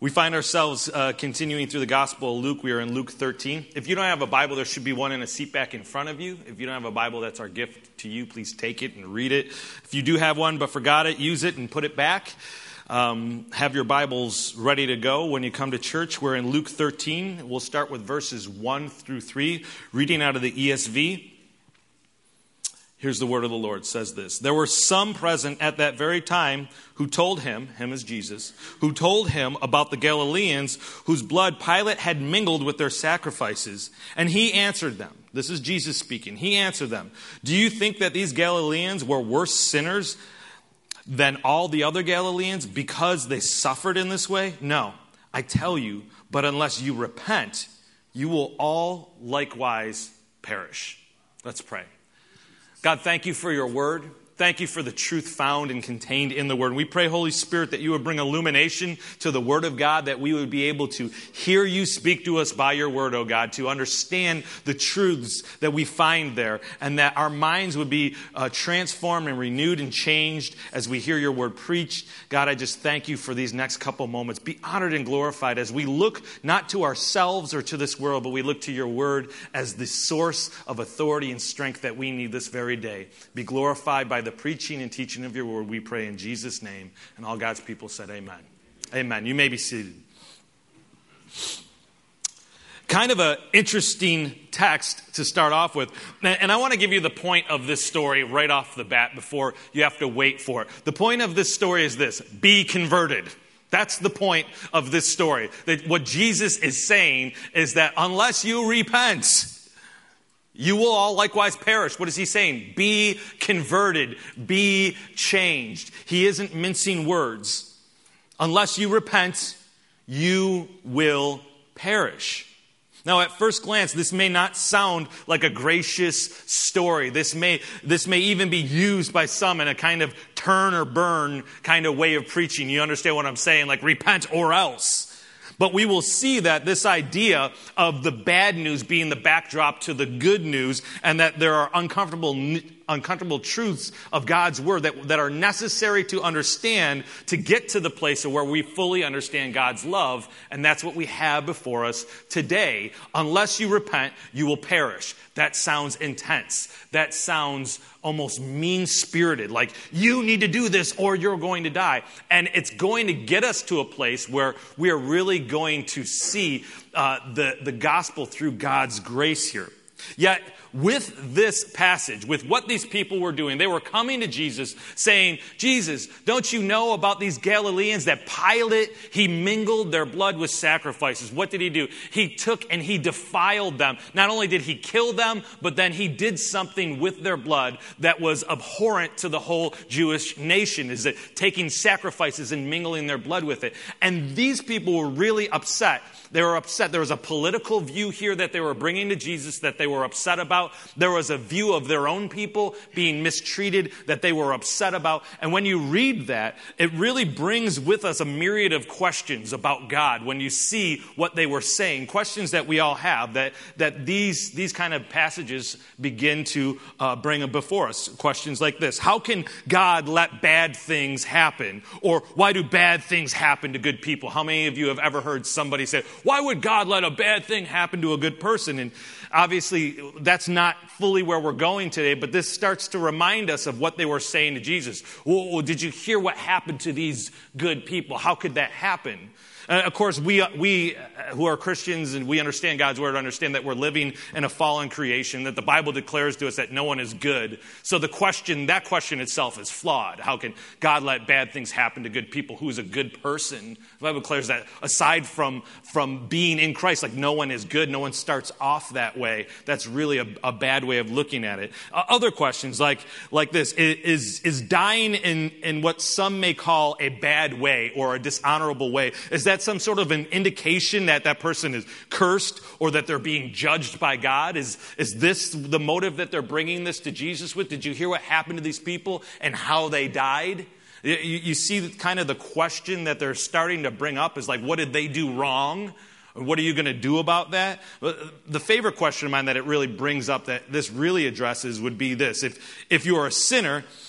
We find ourselves continuing through the Gospel of Luke. We are in Luke 13. If you don't have a Bible, there should be one in a seat back in front of you. If you don't have a Bible, that's our gift to you. Please take it and read it. If you do have one but forgot it, use it and put it back. Have your Bibles ready to go when you come to church. We're in Luke 13. We'll start with verses 1 through 3, reading out of the ESV. Here's the word of the Lord. It says this. There were some present at that very time who told him as Jesus, who told him about the Galileans whose blood Pilate had mingled with their sacrifices. And he answered them. This is Jesus speaking. He answered them. Do you think that these Galileans were worse sinners than all the other Galileans because they suffered in this way? No, I tell you, but unless you repent, you will all likewise perish. Let's pray. God, thank you for your word. Thank you for the truth found and contained in the word. We pray, Holy Spirit, that you would bring illumination to the word of God, that we would be able to hear you speak to us by your word, oh God, to understand the truths that we find there, and that our minds would be transformed and renewed and changed as we hear your word preached. God, I just thank you for these next couple moments. Be honored and glorified as we look not to ourselves or to this world, but we look to your word as the source of authority and strength that we need this very day. Be glorified by the preaching and teaching of your word, we pray in Jesus' name. And all God's people said amen. Amen. You may be seated. Kind of an interesting text to start off with. And I want to give you the point of this story right off the bat before you have to wait for it. The point of this story is this: be converted. That's the point of this story. That what Jesus is saying is that unless you repent, you will all likewise perish. What is he saying? Be converted. Be changed. He isn't mincing words. Unless you repent, you will perish. Now, at first glance, this may not sound like a gracious story. This may even be used by some in a kind of turn or burn kind of way of preaching. You understand what I'm saying? Like repent or else. But we will see that this idea of the bad news being the backdrop to the good news, and that there are uncomfortable truths of God's word that are necessary to understand to get to the place where we fully understand God's love. And that's what we have before us today. Unless you repent, you will perish. That sounds intense. That sounds almost mean-spirited, like you need to do this or you're going to die. And it's going to get us to a place where we are really going to see the gospel through God's grace here. Yet, with this passage, with what these people were doing, they were coming to Jesus saying, Jesus, don't you know about these Galileans that Pilate, he mingled their blood with sacrifices? What did he do? He took and he defiled them. Not only did he kill them, but then he did something with their blood that was abhorrent to the whole Jewish nation, is that taking sacrifices and mingling their blood with it. And these people were really upset. They were upset. There was a political view here that they were bringing to Jesus that they were upset about. There was a view of their own people being mistreated that they were upset about. And when you read that, it really brings with us a myriad of questions about God when you see what they were saying. Questions that we all have, that these kind of passages begin to bring before us. Questions like this: how can God let bad things happen? Or why do bad things happen to good people? How many of you have ever heard somebody say, why would God let a bad thing happen to a good person? And obviously, that's not fully where we're going today, but this starts to remind us of what they were saying to Jesus. Well, did you hear what happened to these good people? How could that happen? Of course, we who are Christians and we understand God's word, understand that we're living in a fallen creation, that the Bible declares to us that no one is good. So that question itself is flawed. How can God let bad things happen to good people? Who is a good person? The Bible declares that aside from being in Christ, like no one is good, no one starts off that way. That's really a bad way of looking at it. Other questions like this: is dying in what some may call a bad way or a dishonorable way, is that some sort of an indication that that person is cursed or that they're being judged by God? Is this the motive that they're bringing this to Jesus with? Did you hear what happened to these people and how they died? You see kind of the question that they're starting to bring up is like, what did they do wrong? What are you going to do about that? The favorite question of mine that it really brings up, that this really addresses, would be this: if you are a sinner,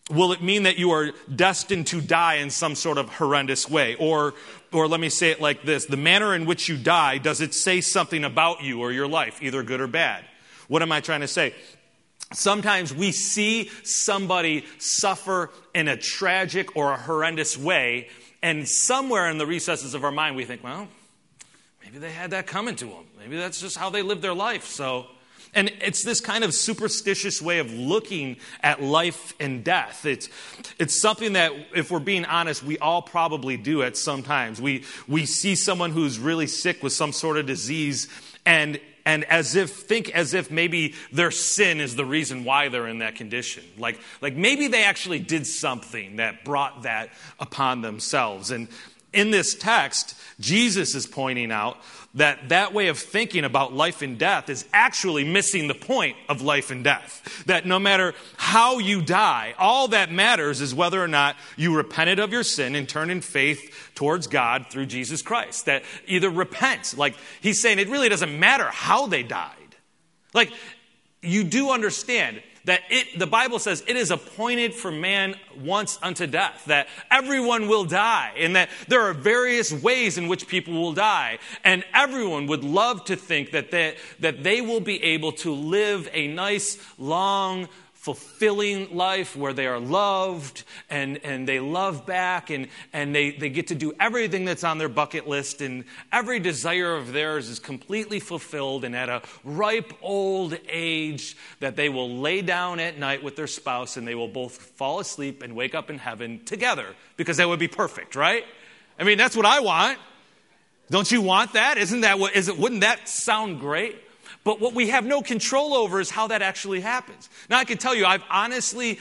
Will it mean that you are destined to die in some sort of horrendous way? Or let me say it like this. The manner in which you die, does it say something about you or your life, either good or bad? What am I trying to say? Sometimes we see somebody suffer in a tragic or a horrendous way, and somewhere in the recesses of our mind we think, well, maybe they had that coming to them. Maybe that's just how they lived their life. And it's this kind of superstitious way of looking at life and death. It's something that, if we're being honest, we all probably do at some times. We see someone who's really sick with some sort of disease and think as if maybe their sin is the reason why they're in that condition. Like maybe they actually did something that brought that upon themselves. And in this text, Jesus is pointing out that way of thinking about life and death is actually missing the point of life and death. That no matter how you die, all that matters is whether or not you repented of your sin and turned in faith towards God through Jesus Christ. That either repent, like he's saying, it really doesn't matter how they died. Like, you do understand that the Bible says it is appointed for man once unto death, that everyone will die, and that there are various ways in which people will die. And everyone would love to think that they will be able to live a nice, long, fulfilling life where they are loved and they love back and they get to do everything that's on their bucket list, and every desire of theirs is completely fulfilled, and at a ripe old age that they will lay down at night with their spouse and they will both fall asleep and wake up in heaven together, because that would be perfect, right? I mean, that's what I want. Don't you want that? Wouldn't that sound great? But what we have no control over is how that actually happens. Now, I can tell you, I've honestly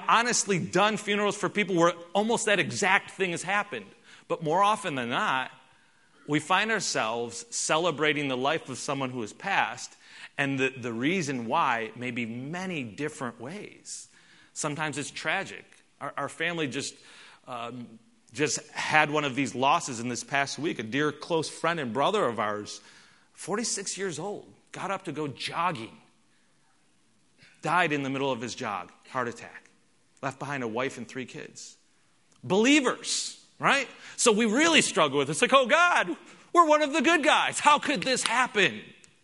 done funerals for people where almost that exact thing has happened. But more often than not, we find ourselves celebrating the life of someone who has passed, and the reason why may be many different ways. Sometimes it's tragic. Our family just had one of these losses in this past week. A dear close friend and brother of ours, 46 years old. Got up to go jogging. Died in the middle of his jog. Heart attack. Left behind a wife and 3 kids. Believers, right? So we really struggle with it. It's like, oh God, we're one of the good guys. How could this happen?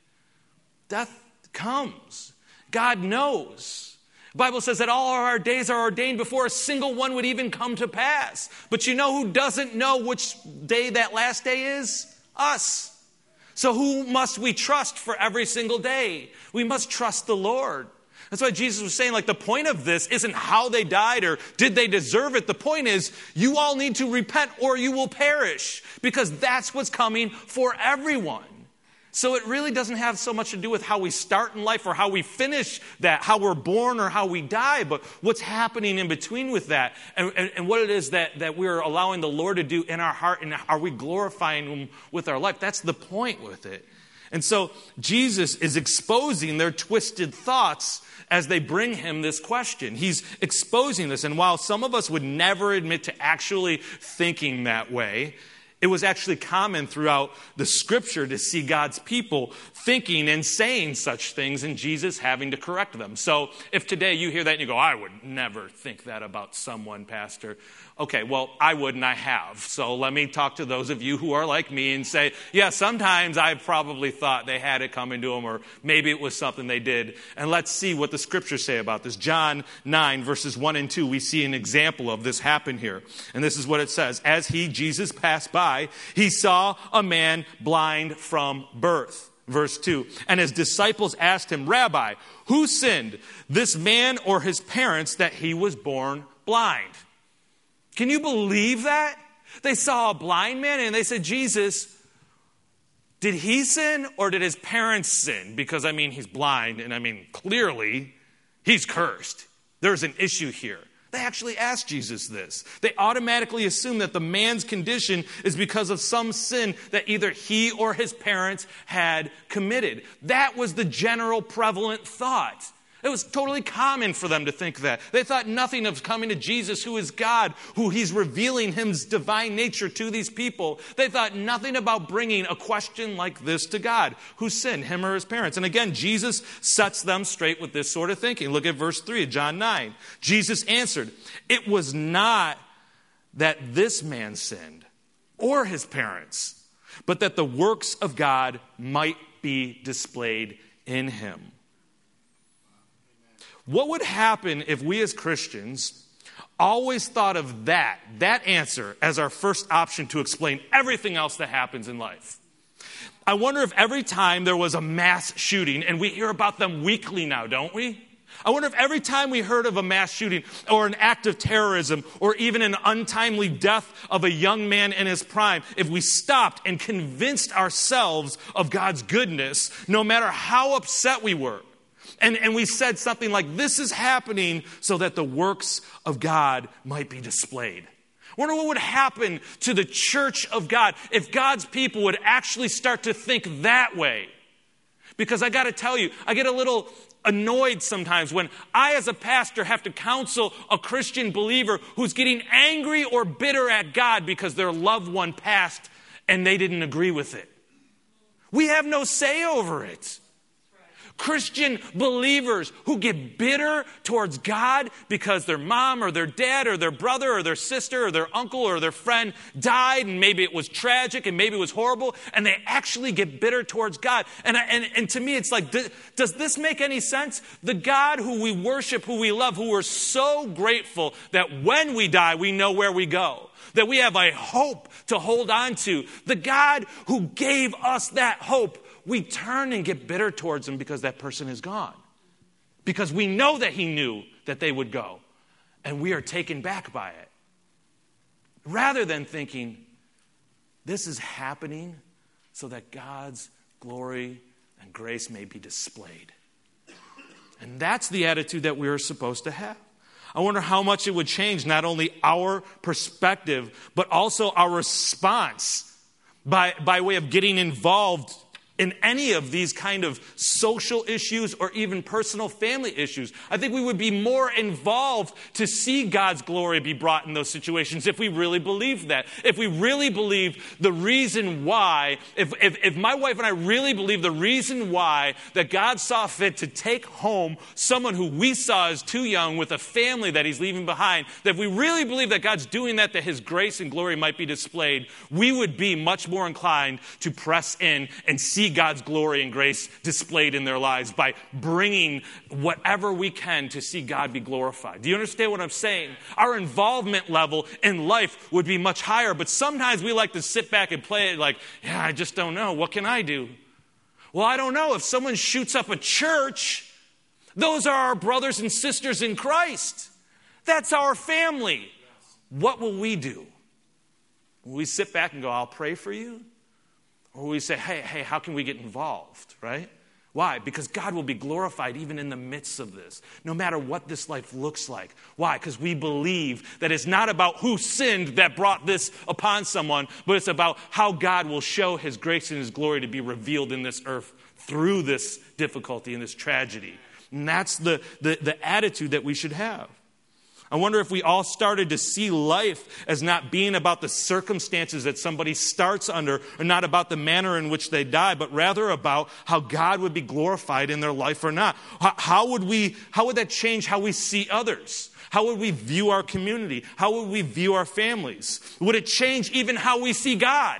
Death comes. God knows. The Bible says that all of our days are ordained before a single one would even come to pass. But you know who doesn't know which day that last day is? Us. So who must we trust for every single day? We must trust the Lord. That's why Jesus was saying, like, the point of this isn't how they died or did they deserve it. The point is, you all need to repent or you will perish, because that's what's coming for everyone. So it really doesn't have so much to do with how we start in life or how we finish that, how we're born or how we die, but what's happening in between with that, and what it is that we're allowing the Lord to do in our heart, and are we glorifying Him with our life? That's the point with it. And so Jesus is exposing their twisted thoughts as they bring Him this question. He's exposing this, and while some of us would never admit to actually thinking that way, it was actually common throughout the Scripture to see God's people thinking and saying such things, and Jesus having to correct them. So if today you hear that and you go, I would never think that about someone, Pastor. Okay, well, I would and I have. So let me talk to those of you who are like me and say, yeah, sometimes I probably thought they had it coming to them, or maybe it was something they did. And let's see what the Scriptures say about this. John 9, verses 1 and 2, we see an example of this happen here. And this is what it says. As Jesus passed by, he saw a man blind from birth. Verse 2, and his disciples asked him, Rabbi, who sinned, this man or his parents, that he was born blind? Can you believe that? They saw a blind man and they said, Jesus, did he sin or did his parents sin? Because, he's blind, and clearly he's cursed. There's an issue here. They actually asked Jesus this. They automatically assume that the man's condition is because of some sin that either he or his parents had committed. That was the general prevalent thought. It was totally common for them to think that. They thought nothing of coming to Jesus, who is God, who he's revealing his divine nature to these people. They thought nothing about bringing a question like this to God. Who sinned, him or his parents? And again, Jesus sets them straight with this sort of thinking. Look at verse 3 of John 9. Jesus answered, "It was not that this man sinned or his parents, but that the works of God might be displayed in him." What would happen if we as Christians always thought of that answer as our first option to explain everything else that happens in life? I wonder if every time there was a mass shooting, and we hear about them weekly now, don't we? I wonder if every time we heard of a mass shooting or an act of terrorism or even an untimely death of a young man in his prime, if we stopped and convinced ourselves of God's goodness, no matter how upset we were, and we said something like, this is happening so that the works of God might be displayed. I wonder what would happen to the church of God if God's people would actually start to think that way. Because I got to tell you, I get a little annoyed sometimes when I, as a pastor, have to counsel a Christian believer who's getting angry or bitter at God because their loved one passed and they didn't agree with it. We have no say over it. Christian believers who get bitter towards God because their mom or their dad or their brother or their sister or their uncle or their friend died, and maybe it was tragic and maybe it was horrible, and they actually get bitter towards God. And to me, it's like, does this make any sense? The God who we worship, who we love, who we're so grateful that when we die, we know where we go, that we have a hope to hold on to. The God who gave us that hope, we turn and get bitter towards him because that person is gone. Because we know that he knew that they would go. And we are taken back by it. Rather than thinking, this is happening so that God's glory and grace may be displayed. And that's the attitude that we are supposed to have. I wonder how much it would change not only our perspective, but also our response by way of getting involved in any of these kind of social issues or even personal family issues. I think we would be more involved to see God's glory be brought in those situations if we really believed that. If we really believe the reason why, if my wife and I really believe the reason why that God saw fit to take home someone who we saw as too young with a family that he's leaving behind, that if we really believe that God's doing that his grace and glory might be displayed, we would be much more inclined to press in and see God's glory and grace displayed in their lives by bringing whatever we can to see God be glorified. Do you understand what I'm saying? Our involvement level in life would be much higher, but sometimes we like to sit back and play it like, yeah, I just don't know. What can I do? Well, I don't know. If someone shoots up a church, those are our brothers and sisters in Christ. That's our family. What will we do? Will we sit back and go, I'll pray for you? Or we say, hey, how can we get involved, right? Why? Because God will be glorified even in the midst of this, no matter what this life looks like. Why? Because we believe that it's not about who sinned that brought this upon someone, but it's about how God will show his grace and his glory to be revealed in this earth through this difficulty and this tragedy. And that's the attitude that we should have. I wonder if we all started to see life as not being about the circumstances that somebody starts under, or not about the manner in which they die, but rather about how God would be glorified in their life or not. How would that change how we see others? How would we view our community? How would we view our families? Would it change even how we see God?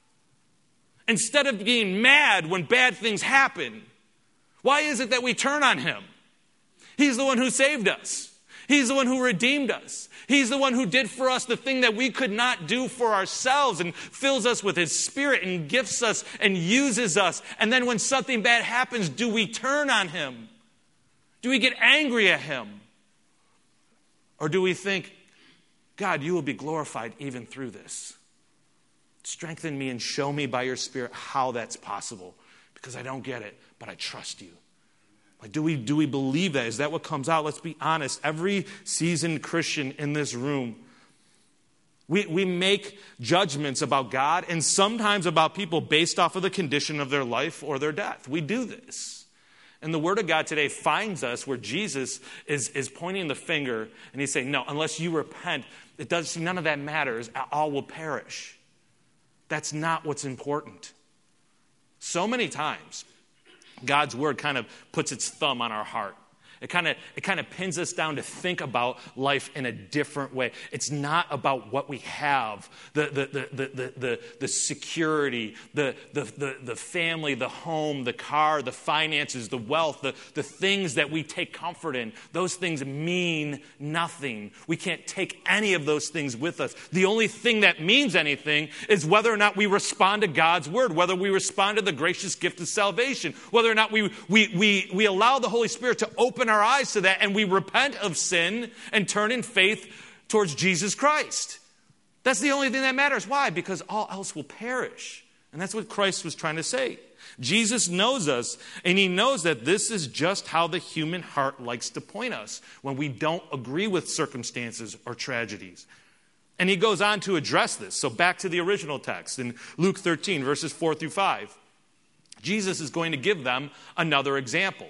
Instead of being mad when bad things happen, why is it that we turn on him? He's the one who saved us. He's the one who redeemed us. He's the one who did for us the thing that we could not do for ourselves, and fills us with his spirit and gifts us and uses us. And then when something bad happens, do we turn on him? Do we get angry at him? Or do we think, God, you will be glorified even through this. Strengthen me and show me by your spirit how that's possible, because I don't get it, but I trust you. Like, do we believe that? Is that what comes out? Let's be honest. Every seasoned Christian in this room, we make judgments about God and sometimes about people based off of the condition of their life or their death. We do this. And the Word of God today finds us where Jesus is pointing the finger and he's saying, no, unless you repent, none of that matters. All will perish. That's not what's important. So many times, God's Word kind of puts its thumb on our heart. It kind of pins us down to think about life in a different way. It's not about what we have, the security, the family, the home, the car, the finances, the wealth, the things that we take comfort in. Those things mean nothing. We can't take any of those things with us. The only thing that means anything is whether or not we respond to God's Word, whether we respond to the gracious gift of salvation, whether or not we allow the Holy Spirit to open our eyes to that and we repent of sin and turn in faith towards Jesus Christ. That's the only thing that matters. Why? Because all else will perish. And that's what Christ was trying to say. Jesus knows us, and he knows that this is just how the human heart likes to point us when we don't agree with circumstances or tragedies. And he goes on to address this. So back to the original text in Luke 13, verses 4 through 5. Jesus is going to give them another example.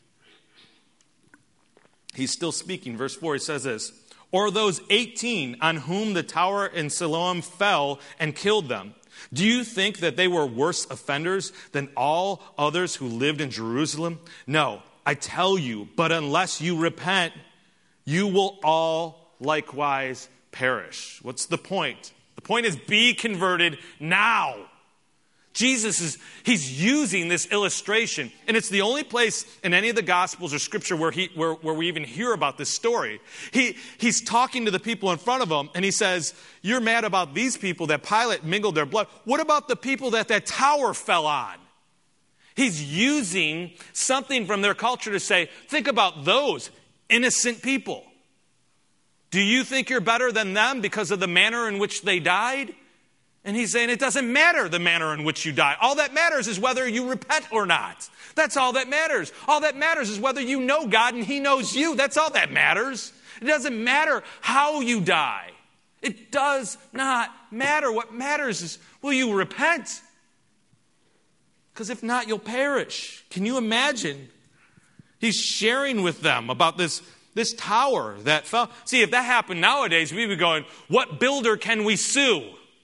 He's still speaking. Verse 4, he says this, or those 18 on whom the tower in Siloam fell and killed them. Do you think that they were worse offenders than all others who lived in Jerusalem? No, I tell you, but unless you repent, you will all likewise perish. What's the point? The point is be converted now. Jesus he's using this illustration, and it's the only place in any of the Gospels or Scripture where we even hear about this story. He's talking to the people in front of him, and he says, you're mad about these people that Pilate mingled their blood. What about the people that tower fell on? He's using something from their culture to say, think about those innocent people. Do you think you're better than them because of the manner in which they died? And he's saying it doesn't matter the manner in which you die. All that matters is whether you repent or not. That's all that matters. All that matters is whether you know God and he knows you. That's all that matters. It doesn't matter how you die. It does not matter. What matters is, will you repent? Because if not, you'll perish. Can you imagine? He's sharing with them about this tower that fell. See, if that happened nowadays, we'd be going, what builder can we sue?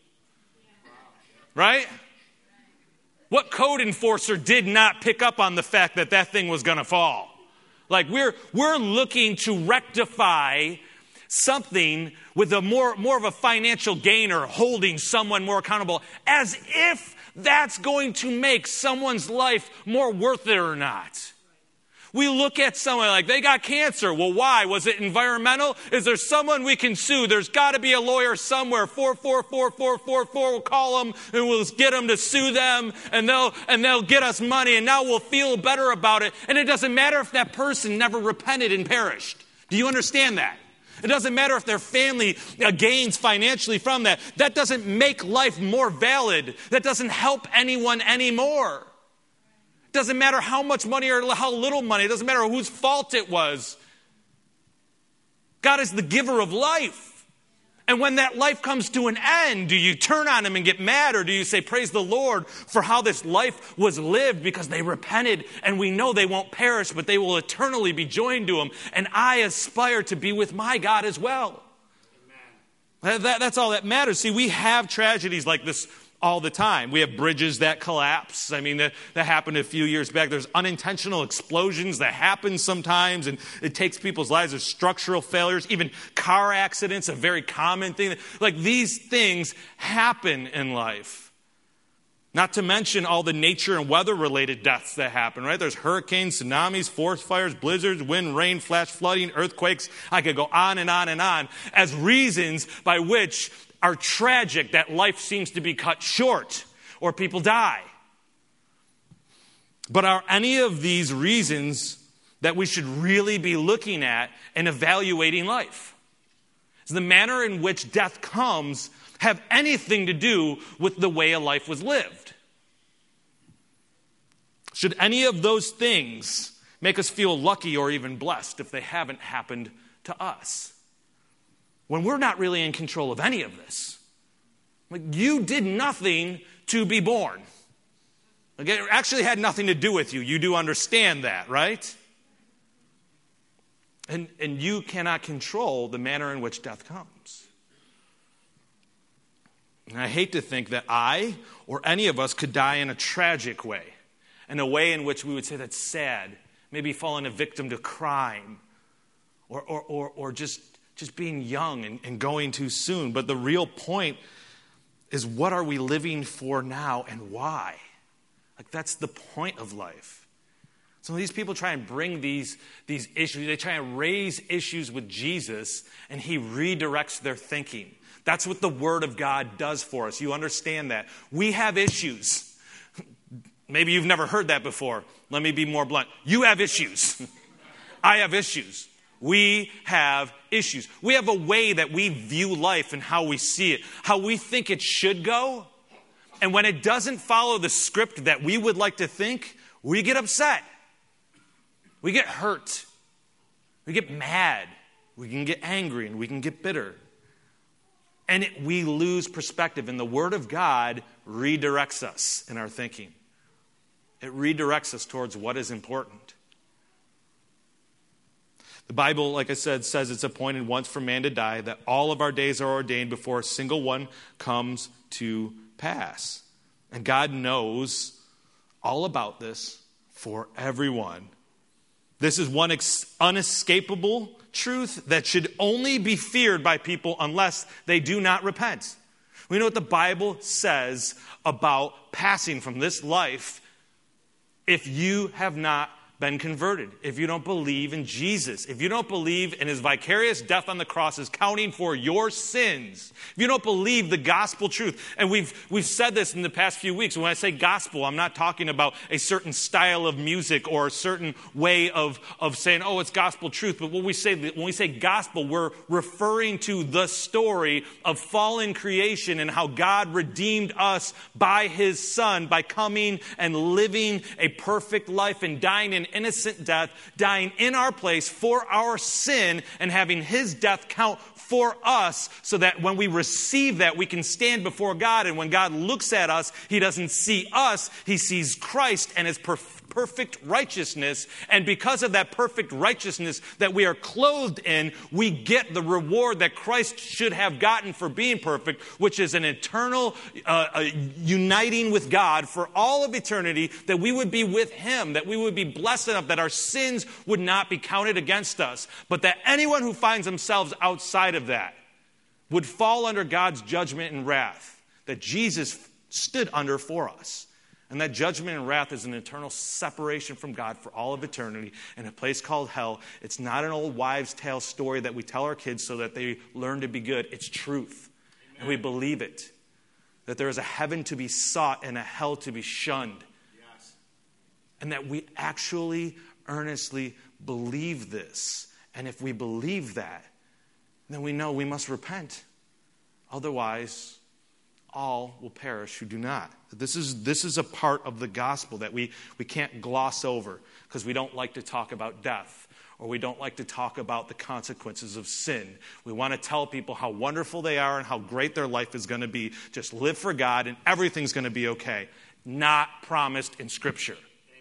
Right? What code enforcer did not pick up on the fact that thing was going to fall? Like we're looking to rectify something with a more of a financial gain or holding someone more accountable, as if that's going to make someone's life more worth it or not. We look at someone like, they got cancer. Well, why? Was it environmental? Is there someone we can sue? There's got to be a lawyer somewhere. 4444444. We'll call them and we'll get them to sue them, and they'll get us money, and now we'll feel better about it. And it doesn't matter if that person never repented and perished. Do you understand that? It doesn't matter if their family gains financially from that. That doesn't make life more valid. That doesn't help anyone anymore. Doesn't matter how much money or how little money. It doesn't matter whose fault it was. God is the giver of life. And when that life comes to an end, do you turn on him and get mad? Or do you say, praise the Lord for how this life was lived because they repented and we know they won't perish, but they will eternally be joined to him. And I aspire to be with my God as well. Amen. That's all that matters. See, we have tragedies like this all the time. We have bridges that collapse. I mean, that happened a few years back. There's unintentional explosions that happen sometimes, and it takes people's lives. There's structural failures, even car accidents, a very common thing. Like, these things happen in life. Not to mention all the nature and weather-related deaths that happen, right? There's hurricanes, tsunamis, forest fires, blizzards, wind, rain, flash flooding, earthquakes. I could go on and on and on as reasons by which are tragic that life seems to be cut short or people die. But are any of these reasons that we should really be looking at and evaluating life? Does the manner in which death comes have anything to do with the way a life was lived? Should any of those things make us feel lucky or even blessed if they haven't happened to us? When we're not really in control of any of this. Like, you did nothing to be born. Like, it actually had nothing to do with you. You do understand that, right? And you cannot control the manner in which death comes. And I hate to think that I or any of us could die in a tragic way, in a way in which we would say that's sad, maybe falling a victim to crime, or just being young and going too soon. But the real point is, what are we living for now and why? Like, that's the point of life. So these people try and bring these issues, they try and raise issues with Jesus, and he redirects their thinking. That's what the Word of God does for us. You understand that. We have issues. Maybe you've never heard that before. Let me be more blunt. You have issues. I have issues. We have issues. We have a way that we view life and how we see it, how we think it should go. And when it doesn't follow the script that we would like to think, we get upset. We get hurt. We get mad. We can get angry and we can get bitter. And we lose perspective. And the Word of God redirects us in our thinking. It redirects us towards what is important. The Bible, like I said, says it's appointed once for man to die, that all of our days are ordained before a single one comes to pass. And God knows all about this for everyone. This is one unescapable truth that should only be feared by people unless they do not repent. We know what the Bible says about passing from this life if you have not been converted, if you don't believe in Jesus, if you don't believe in his vicarious death on the cross is counting for your sins, if you don't believe the gospel truth. And we've said this in the past few weeks. When I say gospel, I'm not talking about a certain style of music or a certain way of saying, oh, it's gospel truth. But when we say gospel, we're referring to the story of fallen creation and how God redeemed us by his Son, by coming and living a perfect life and dying an innocent death, dying in our place for our sin, and having his death count for us, so that when we receive that, we can stand before God. And when God looks at us, he doesn't see us, he sees Christ and his perfect righteousness. And because of that perfect righteousness that we are clothed in, we get the reward that Christ should have gotten for being perfect, which is an eternal uniting with God for all of eternity, that we would be with him, that we would be blessed enough that our sins would not be counted against us, but that anyone who finds themselves outside of that would fall under God's judgment and wrath that Jesus stood under for us. And that judgment and wrath is an eternal separation from God for all of eternity in a place called hell. It's not an old wives' tale story that we tell our kids so that they learn to be good. It's truth. Amen. And we believe it. That there is a heaven to be sought and a hell to be shunned. Yes. And that we actually earnestly believe this. And if we believe that, then we know we must repent. Otherwise, all will perish who do not. This is a part of the gospel that we can't gloss over, because we don't like to talk about death, or we don't like to talk about the consequences of sin. We want to tell people how wonderful they are and how great their life is going to be. Just live for God and everything's going to be okay. Not promised in Scripture.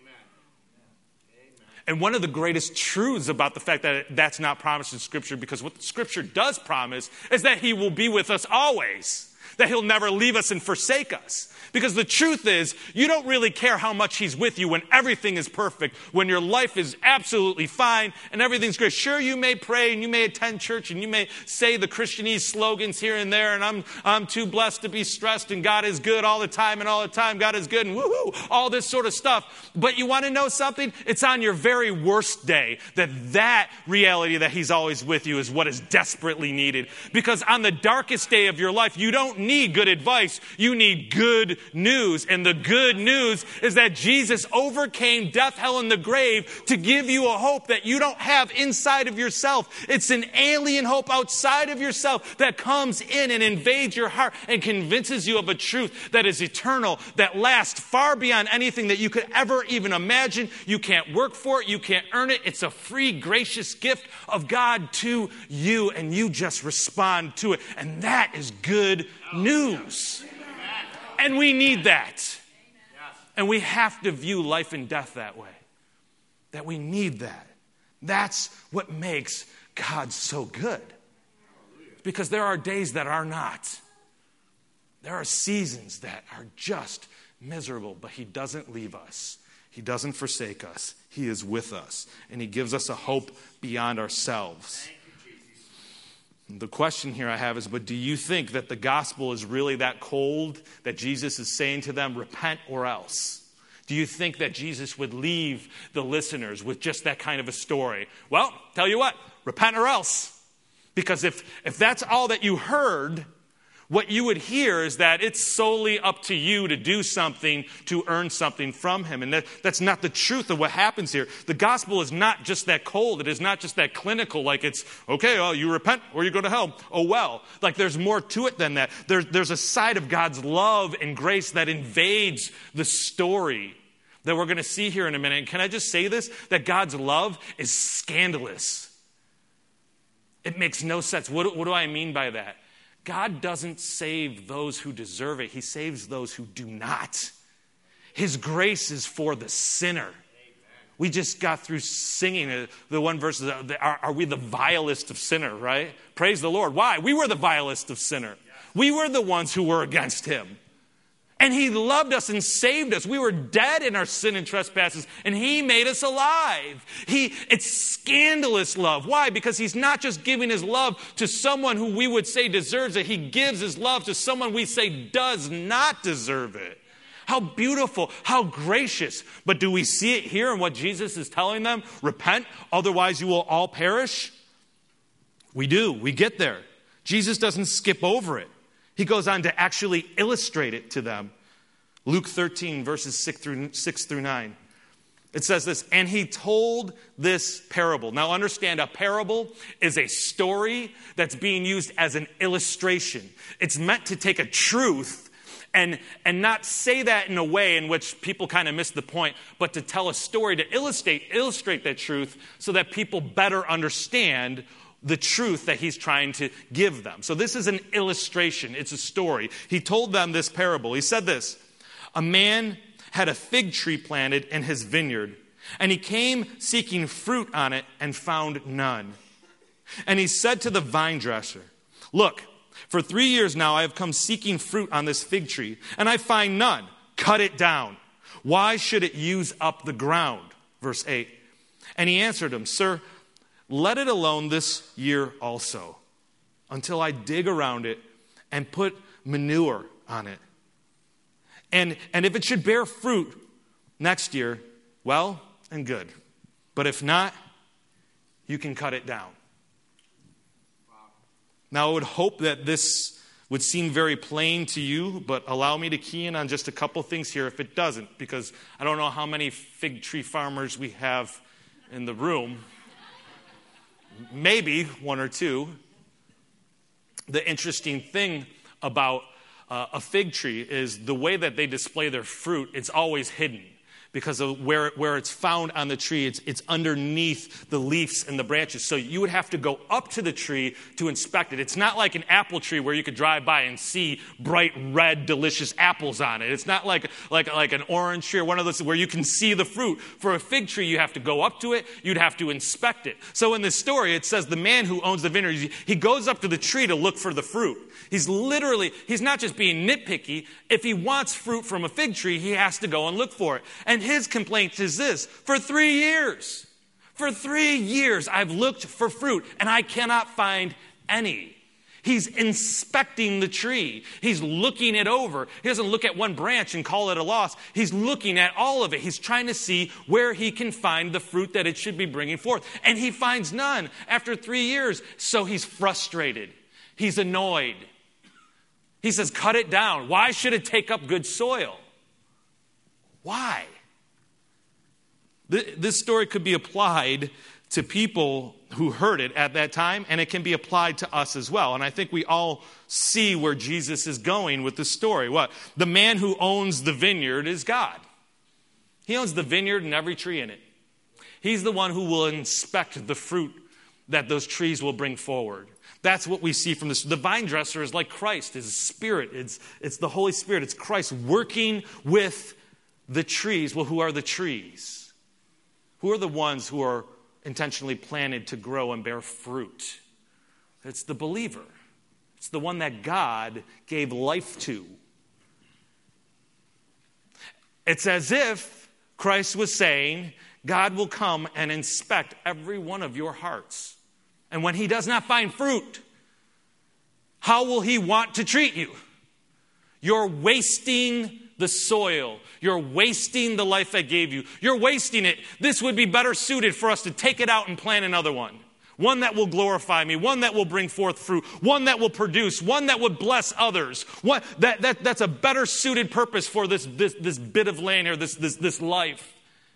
And one of the greatest truths about the fact that that's not promised in Scripture, because what Scripture does promise is that he will be with us always. That he'll never leave us and forsake us. Because the truth is, you don't really care how much he's with you when everything is perfect, when your life is absolutely fine and everything's great. Sure, you may pray and you may attend church and you may say the Christianese slogans here and there, and I'm too blessed to be stressed, and God is good all the time, and all the time God is good, and woohoo, all this sort of stuff. But you want to know something? It's on your very worst day that reality that he's always with you is what is desperately needed. Because on the darkest day of your life, you don't need good advice. You need good news. And the good news is that Jesus overcame death, hell, and the grave to give you a hope that you don't have inside of yourself. It's an alien hope outside of yourself that comes in and invades your heart and convinces you of a truth that is eternal, that lasts far beyond anything that you could ever even imagine. You can't work for it. You can't earn it. It's a free, gracious gift of God to you, and you just respond to it. And that is good news. And we need that. And we have to view life and death that way. That we need that. That's what makes God so good. Because there are days that are not. There are seasons that are just miserable, but he doesn't leave us. He doesn't forsake us. He is with us. And he gives us a hope beyond ourselves. The question here I have is, but do you think that the gospel is really that cold that Jesus is saying to them, repent or else? Do you think that Jesus would leave the listeners with just that kind of a story? Well, tell you what, repent or else. Because if that's all that you heard, what you would hear is that it's solely up to you to do something to earn something from him. And that's not the truth of what happens here. The gospel is not just that cold. It is not just that clinical, like it's, okay, well, you repent or you go to hell. Oh, well. Like there's more to it than that. There's a side of God's love and grace that invades the story that we're going to see here in a minute. And can I just say this? That God's love is scandalous. It makes no sense. What do I mean by that? God doesn't save those who deserve it. He saves those who do not. His grace is for the sinner. We just got through singing the one verse, are we the vilest of sinners, right? Praise the Lord. Why? We were the vilest of sinners. We were the ones who were against him. And he loved us and saved us. We were dead in our sin and trespasses, and he made us alive. It's scandalous love. Why? Because he's not just giving his love to someone who we would say deserves it. He gives his love to someone we say does not deserve it. How beautiful, how gracious. But do we see it here in what Jesus is telling them? Repent, otherwise you will all perish. We do. We get there. Jesus doesn't skip over it. He goes on to actually illustrate it to them. Luke 13, verses 6 through 9. It says this, and he told this parable. Now understand, a parable is a story that's being used as an illustration. It's meant to take a truth and not say that in a way in which people kind of miss the point, but to tell a story to illustrate that truth so that people better understand the truth that he's trying to give them. So this is an illustration. It's a story. He told them this parable. He said this, a man had a fig tree planted in his vineyard, and he came seeking fruit on it and found none. And he said to the vine dresser, look, for 3 years now I have come seeking fruit on this fig tree, and I find none. Cut it down. Why should it use up the ground? Verse 8. And he answered him, sir, let it alone this year also, until I dig around it and put manure on it. And if it should bear fruit next year, well and good. But if not, you can cut it down. Now, I would hope that this would seem very plain to you, but allow me to key in on just a couple things here if it doesn't, because I don't know how many fig tree farmers we have in the room. Maybe one or two. The interesting thing about a fig tree is the way that they display their fruit, it's always hidden. Because of where it's found on the tree, it's underneath the leaves and the branches. So you would have to go up to the tree to inspect it. It's not like an apple tree where you could drive by and see bright red, delicious apples on it. It's not like an orange tree or one of those where you can see the fruit. For a fig tree, you have to go up to it. You'd have to inspect it. So in this story, it says the man who owns the vineyard, he goes up to the tree to look for the fruit. He's not just being nitpicky. If he wants fruit from a fig tree, he has to go and look for it. And his complaint is this, for 3 years I've looked for fruit and I cannot find any. He's inspecting the tree. He's looking it over. He doesn't look at one branch and call it a loss. He's looking at all of it. He's trying to see where he can find the fruit that it should be bringing forth. And he finds none after 3 years. So he's frustrated. He's annoyed. He says, cut it down. Why should it take up good soil? Why? This story could be applied to people who heard it at that time, and it can be applied to us as well. And I think we all see where Jesus is going with this story. What? The man who owns the vineyard is God. He owns the vineyard and every tree in it. He's the one who will inspect the fruit that those trees will bring forward. That's what we see from this. The vine dresser is like Christ, his spirit. It's the Holy Spirit. It's Christ working with the trees. Well, who are the trees? Who are the ones who are intentionally planted to grow and bear fruit? It's the believer. It's the one that God gave life to. It's as if Christ was saying, God will come and inspect every one of your hearts. And when he does not find fruit, how will he want to treat you? You're wasting the soil. You're wasting the life I gave you. You're wasting it. This would be better suited for us to take it out and plant another one. One that will glorify me. One that will bring forth fruit. One that will produce. One that would bless others. That's a better suited purpose for this bit of land here, this life.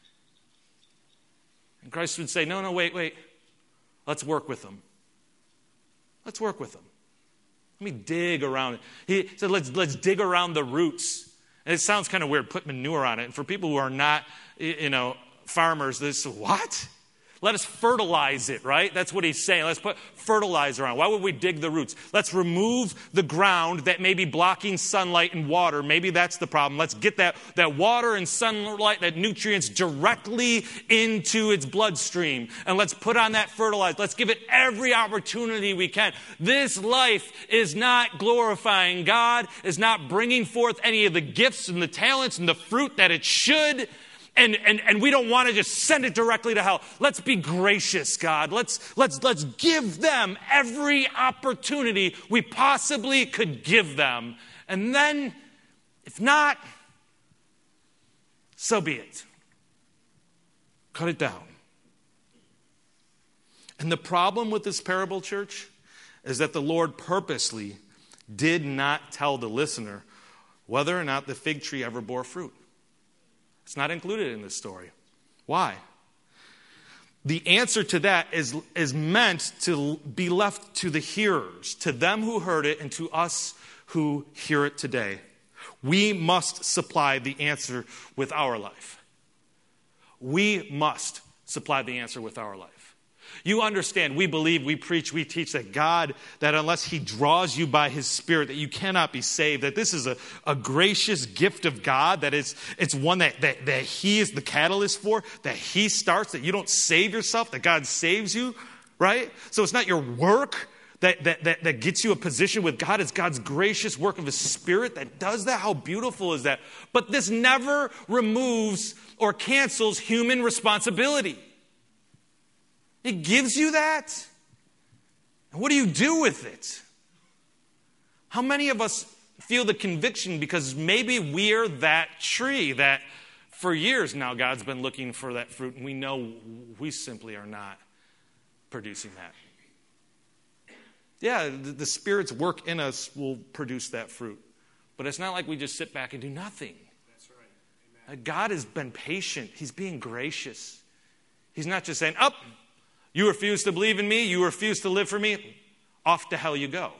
And Christ would say, no, wait. Let's work with them. Let's work with them. Let me dig around it. He said, let's dig around the roots. And it sounds kind of weird, put manure on it. And for people who are not, farmers, they say, what? Let us fertilize it, right? That's what he's saying. Let's put fertilizer on. Why would we dig the roots? Let's remove the ground that may be blocking sunlight and water. Maybe that's the problem. Let's get that water and sunlight, that nutrients directly into its bloodstream. And let's put on that fertilizer. Let's give it every opportunity we can. This life is not glorifying God, is not bringing forth any of the gifts and the talents and the fruit that it should. And we don't want to just send it directly to hell. Let's be gracious, God. Let's give them every opportunity we possibly could give them. And then, if not, so be it. Cut it down. And the problem with this parable, church, is that the Lord purposely did not tell the listener whether or not the fig tree ever bore fruit. It's not included in this story. Why? The answer to that is meant to be left to the hearers, to them who heard it and to us who hear it today. We must supply the answer with our life. We must supply the answer with our life. You understand, we believe, we preach, we teach that God, that unless he draws you by his Spirit, that you cannot be saved, that this is a gracious gift of God, that it's one that he is the catalyst for, that he starts, that you don't save yourself, that God saves you, right? So it's not your work that gets you a position with God. It's God's gracious work of his Spirit that does that. How beautiful is that? But this never removes or cancels human responsibility. It gives you that. And what do you do with it? How many of us feel the conviction because maybe we're that tree that for years now God's been looking for that fruit and we know we simply are not producing that? Yeah, the Spirit's work in us will produce that fruit. But it's not like we just sit back and do nothing. That's right. Amen. God has been patient. He's being gracious. He's not just saying, you refuse to believe in me, you refuse to live for me, off to hell you go.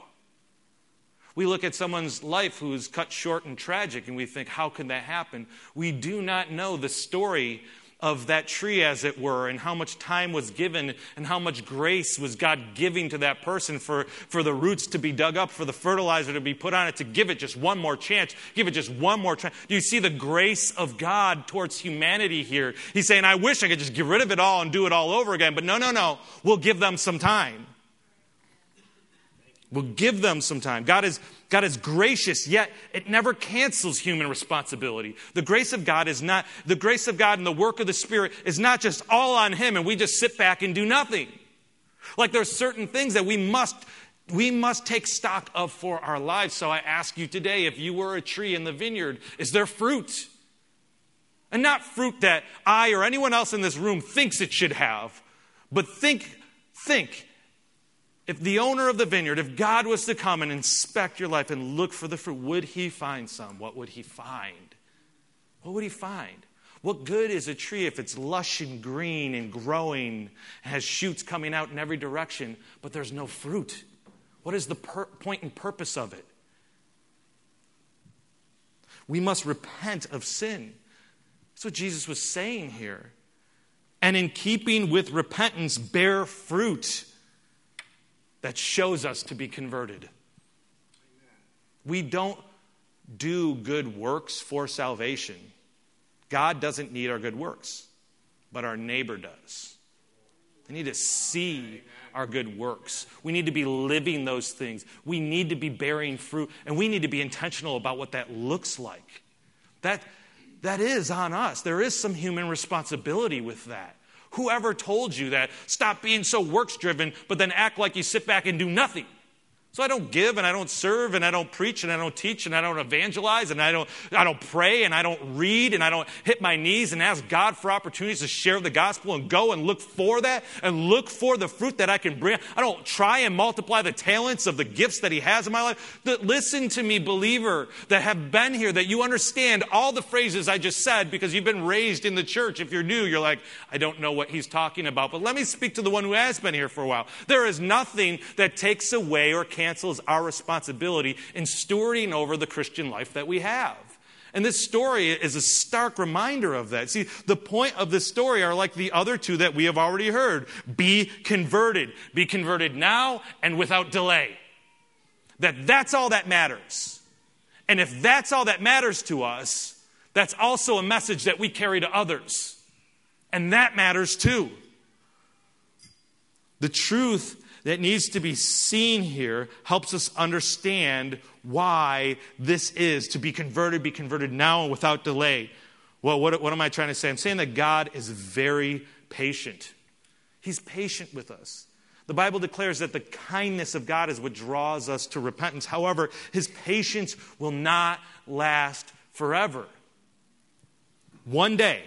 We look at someone's life who's cut short and tragic and we think, how can that happen? We do not know the story of that tree, as it were, and how much time was given and how much grace was God giving to that person for the roots to be dug up, for the fertilizer to be put on it, to give it just one more chance, give it just one more try. Do you see the grace of God towards humanity here? He's saying, I wish I could just get rid of it all and do it all over again, but no. We'll give them some time. We'll give them some time. God is gracious, yet it never cancels human responsibility. The grace of God and the work of the Spirit is not just all on him and we just sit back and do nothing. Like there's certain things that we must take stock of for our lives. So I ask you today, if you were a tree in the vineyard, is there fruit? And not fruit that I or anyone else in this room thinks it should have, but think. If the owner of the vineyard, if God was to come and inspect your life and look for the fruit, would he find some? What would he find? What would he find? What good is a tree if it's lush and green and growing and has shoots coming out in every direction, but there's no fruit? What is the point and purpose of it? We must repent of sin. That's what Jesus was saying here. And in keeping with repentance, bear fruit that shows us to be converted. Amen. We don't do good works for salvation. God doesn't need our good works, but our neighbor does. They need to see our good works. We need to be living those things. We need to be bearing fruit, and we need to be intentional about what that looks like. That is on us. There is some human responsibility with that. Whoever told you that? Stop being so works-driven, but then act like you sit back and do nothing. So I don't give, and I don't serve, and I don't preach, and I don't teach, and I don't evangelize, and I don't pray, and I don't read, and I don't hit my knees and ask God for opportunities to share the gospel and go and look for that and look for the fruit that I can bring. I don't try and multiply the talents of the gifts that he has in my life. Listen to me, believer, that have been here, that you understand all the phrases I just said because you've been raised in the church. If you're new, you're like, I don't know what he's talking about. But let me speak to the one who has been here for a while. There is nothing that takes away or cancels our responsibility in stewarding over the Christian life that we have. And this story is a stark reminder of that. See, the point of this story are like the other two that we have already heard. Be converted. Be converted now and without delay. That's all that matters. And if that's all that matters to us, that's also a message that we carry to others. And that matters too. The truth that needs to be seen here helps us understand why this is to be converted now and without delay. Well, what am I trying to say? I'm saying that God is very patient. He's patient with us. The Bible declares that the kindness of God is what draws us to repentance. However, his patience will not last forever. One day,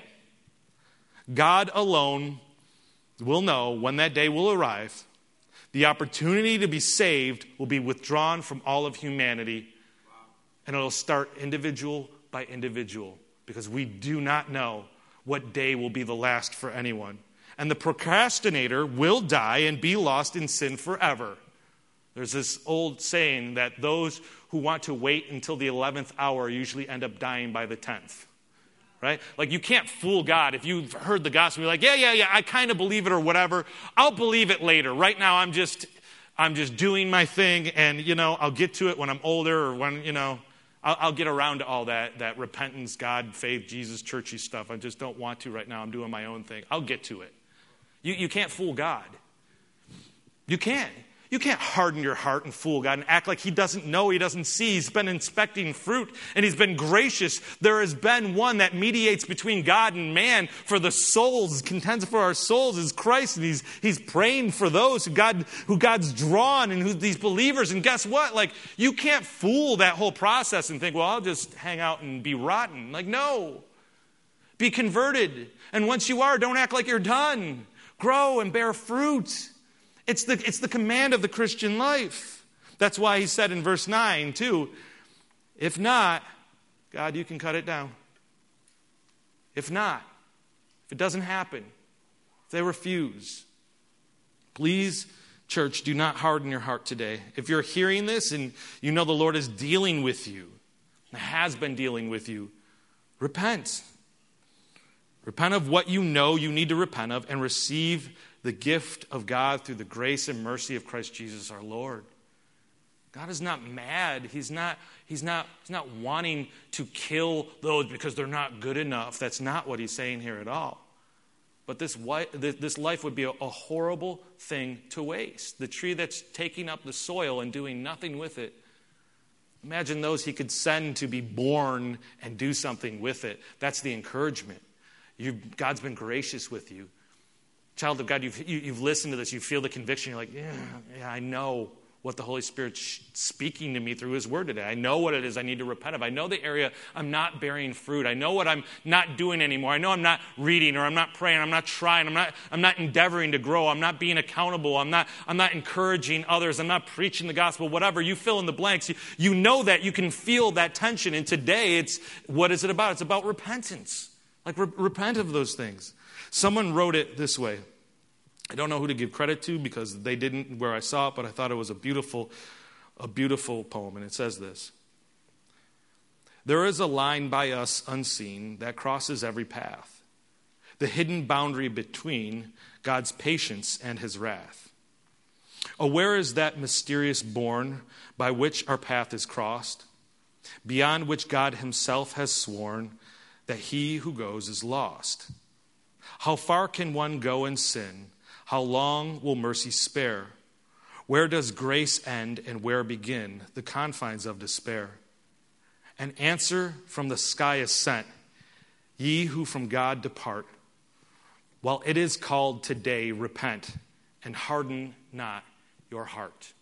God alone will know when that day will arrive. The opportunity to be saved will be withdrawn from all of humanity, and it'll start individual by individual because we do not know what day will be the last for anyone. And the procrastinator will die and be lost in sin forever. There's this old saying that those who want to wait until the 11th hour usually end up dying by the 10th. Right? Like you can't fool God. If you've heard the gospel, you're like, yeah, I kind of believe it or whatever. I'll believe it later. Right now, I'm just doing my thing, and I'll get to it when I'm older or when I'll get around to all that repentance, God, faith, Jesus, churchy stuff. I just don't want to right now. I'm doing my own thing. I'll get to it. You can't fool God. You can't. You can't harden your heart and fool God and act like he doesn't know, he doesn't see. He's been inspecting fruit and he's been gracious. There has been one that mediates between God and man for the souls, contends for our souls is Christ. And he's praying for those who God's drawn and who these believers. And guess what? Like you can't fool that whole process and think, well, I'll just hang out and be rotten. Like, no. Be converted. And once you are, don't act like you're done. Grow and bear fruit. It's the command of the Christian life. That's why he said in verse 9, too, if not, God, you can cut it down. If not, if it doesn't happen, if they refuse, please, church, do not harden your heart today. If you're hearing this and you know the Lord is dealing with you, has been dealing with you, repent. Repent of what you know you need to repent of and receive the gift of God through the grace and mercy of Christ Jesus our Lord. God is not mad. He's not wanting to kill those because they're not good enough. That's not what he's saying here at all. But this life would be a horrible thing to waste. The tree that's taking up the soil and doing nothing with it. Imagine those he could send to be born and do something with it. That's the encouragement. God's been gracious with you. Child of God, you've listened to this. You feel the conviction. You're like, yeah, I know what the Holy Spirit's speaking to me through his word today. I know what it is I need to repent of. I know the area I'm not bearing fruit. I know what I'm not doing anymore. I know I'm not reading or I'm not praying. I'm not trying. I'm not endeavoring to grow. I'm not being accountable. I'm not encouraging others. I'm not preaching the gospel. Whatever. You fill in the blanks. You know that. You can feel that tension. And today, what is it about? It's about repentance. Like repent of those things. Someone wrote it this way. I don't know who to give credit to because they didn't where I saw it, but I thought it was a beautiful poem. And it says this. There is a line by us unseen that crosses every path, the hidden boundary between God's patience and his wrath. Oh, where is that mysterious bourne by which our path is crossed, beyond which God himself has sworn that he who goes is lost. How far can one go in sin? How long will mercy spare? Where does grace end and where begin the confines of despair? An answer from the sky is sent, ye who from God depart. While it is called today, repent and harden not your heart.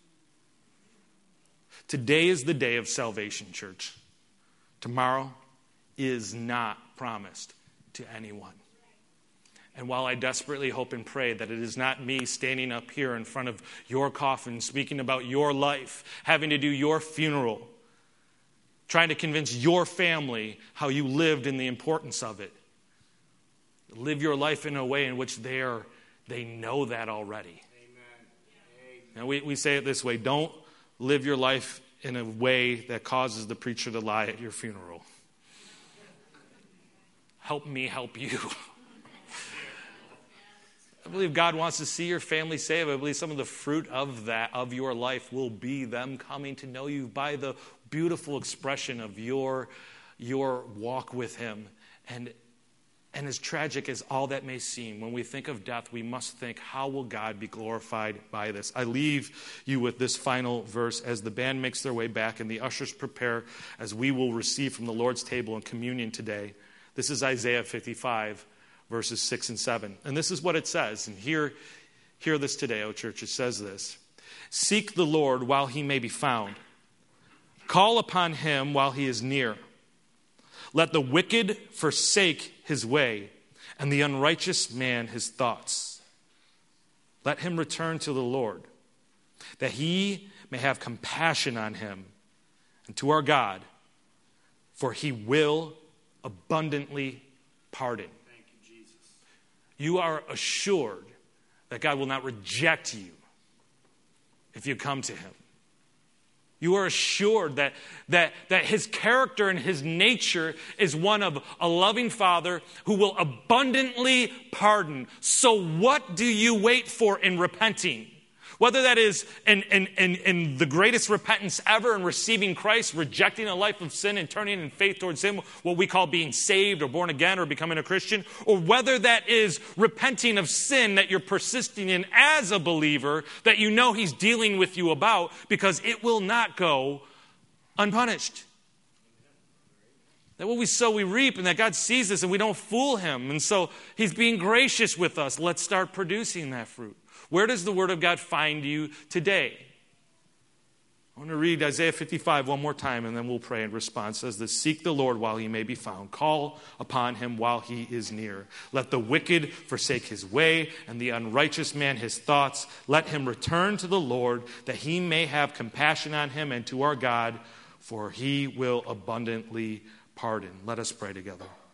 Today is the day of salvation, church. Tomorrow is not promised to anyone. And while I desperately hope and pray that it is not me standing up here in front of your coffin, speaking about your life, having to do your funeral, trying to convince your family how you lived and the importance of it, live your life in a way in which they know that already. Amen. Now we say it this way: don't live your life in a way that causes the preacher to lie at your funeral. Help me help you. I believe God wants to see your family saved. I believe some of the fruit of that, of your life, will be them coming to know you by the beautiful expression of your walk with him. And as tragic as all that may seem, when we think of death, we must think, how will God be glorified by this? I leave you with this final verse as the band makes their way back and the ushers prepare as we will receive from the Lord's table in communion today. This is Isaiah 55, verses 6 and 7. And this is what it says. And hear this today, O church. It says this: Seek the Lord while he may be found. Call upon him while he is near. Let the wicked forsake his way, and the unrighteous man his thoughts. Let him return to the Lord, that he may have compassion on him, and to our God, for he will abundantly pardon. Thank you, Jesus. You are assured that God will not reject you if you come to him. You are assured that his character and his nature is one of a loving Father who will abundantly pardon. So what do you wait for in repenting? Whether that is in the greatest repentance ever in receiving Christ, rejecting a life of sin and turning in faith towards him, what we call being saved or born again or becoming a Christian, or whether that is repenting of sin that you're persisting in as a believer, that you know he's dealing with you about, because it will not go unpunished. That what we sow, we reap, and that God sees us and we don't fool him. And so he's being gracious with us. Let's start producing that fruit. Where does the Word of God find you today? I want to read Isaiah 55 one more time, and then we'll pray in response. It says this: Seek the Lord while he may be found. Call upon him while he is near. Let the wicked forsake his way, and the unrighteous man his thoughts. Let him return to the Lord, that he may have compassion on him, and to our God, for he will abundantly pardon. Let us pray together.